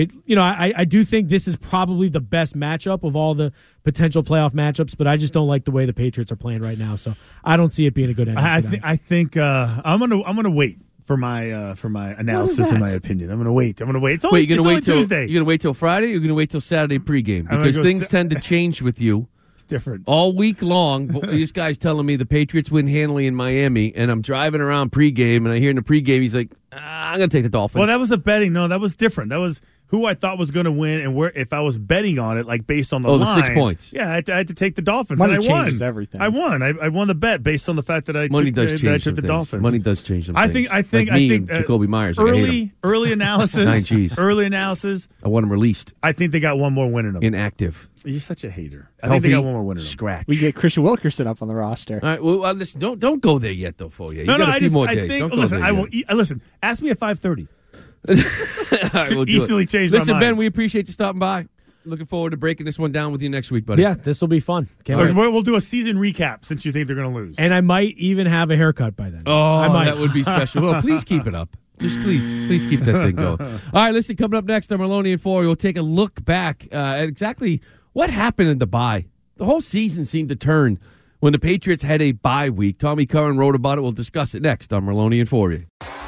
I do think this is probably the best matchup of all the potential playoff matchups, but I just don't like the way the Patriots are playing right now. So I don't see it being a good ending.
I think I'm gonna wait for my analysis and my opinion. I'm gonna wait. It's only,
you're gonna wait till
Tuesday.
You're gonna wait till Friday. Or you're gonna wait till Saturday pregame because things tend to change with you.
It's different
all week long. This guy's telling me the Patriots win handily in Miami, and I'm driving around pregame, and I hear in the pregame he's like, "I'm gonna take the Dolphins."
Well, that was a betting. No, that was different. That was who I thought was going to win, and where if I was betting on it, like based on the line.
the 6 points.
Yeah, I had to take the Dolphins.
Money
and I
changes
won.
everything.
I won. I won the bet based on the fact that I
Money
took,
does
that I
change
took
some
the
things.
Dolphins.
Money does change some
I
things.
think
Jacoby Myers. Like, I hate him.
Early analysis.
9 Gs.
Early analysis.
I want him released.
I think they got one more win in them.
Inactive.
You're such a hater. I think they got one more win in them.
Scratch.
We get Christian Wilkerson up on the roster.
All right. Well, listen. Don't go there yet, though, Folia. You got a few more days. Don't go
listen,
there
I
yet.
will. Listen. Ask me at 5:30.
All right, we'll do
easily
it.
change my
Listen,
mind.
Ben, we appreciate you stopping by. Looking forward to breaking this one down with you next week, buddy.
Yeah, this will be fun.
We'll do a season recap since you think they're going to lose.
And I might even have a haircut by then.
Oh, that would be special. Well, please keep it up. Just please keep that thing going. All right, listen, coming up next on Maloney and Four, we'll take a look back at exactly what happened in the bye. The whole season seemed to turn when the Patriots had a bye week. Tommy Curran wrote about it. We'll discuss it next on Maloney and Four.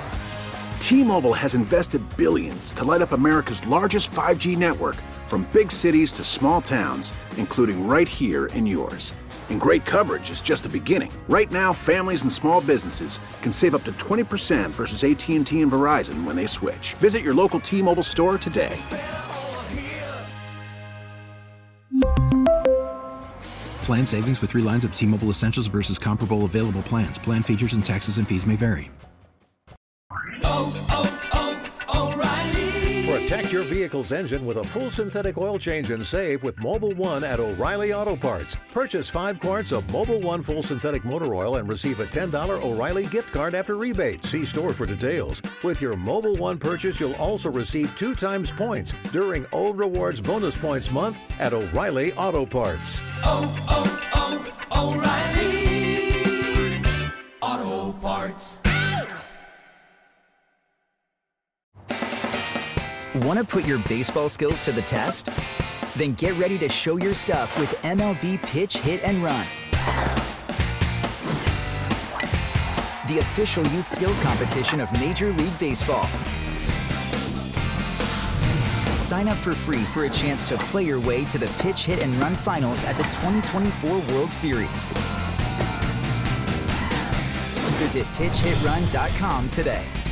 T-Mobile has invested billions to light up America's largest 5G network, from big cities to small towns, including right here in yours. And great coverage is just the beginning. Right now, families and small businesses can save up to 20% versus AT&T and Verizon when they switch. Visit your local T-Mobile store today.
Plan savings with 3 lines of T-Mobile Essentials versus comparable available plans. Plan features and taxes and fees may vary.
Protect your vehicle's engine with a full synthetic oil change and save with Mobil 1 at O'Reilly Auto Parts. Purchase 5 quarts of Mobil 1 full synthetic motor oil and receive a $10 O'Reilly gift card after rebate. See store for details. With your Mobil 1 purchase, you'll also receive 2 times points during O Rewards Bonus Points Month at O'Reilly Auto Parts.
O'Reilly Auto Parts.
Want to put your baseball skills to the test? Then get ready to show your stuff with MLB Pitch, Hit, and Run. The official youth skills competition of Major League Baseball. Sign up for free for a chance to play your way to the Pitch, Hit, and Run finals at the 2024 World Series. Visit PitchHitRun.com today.